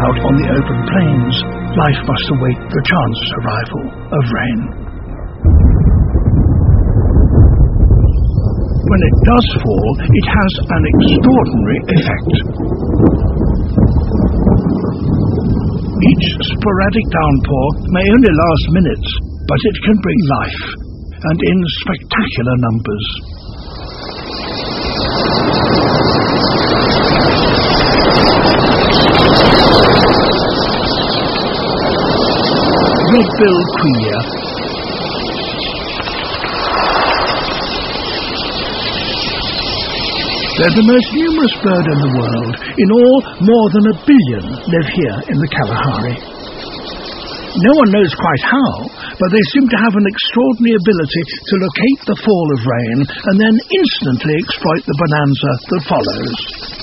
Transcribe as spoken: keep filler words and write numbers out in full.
out on the open plains, life must await the chance arrival of rain. When it does fall, it has an extraordinary effect. Each sporadic downpour may only last minutes, but it can bring life, and in spectacular numbers. Red-billed quilla. They're the most numerous bird in the world. In all, more than a billion live here in the Kalahari. No one knows quite how, but they seem to have an extraordinary ability to locate the fall of rain and then instantly exploit the bonanza that follows.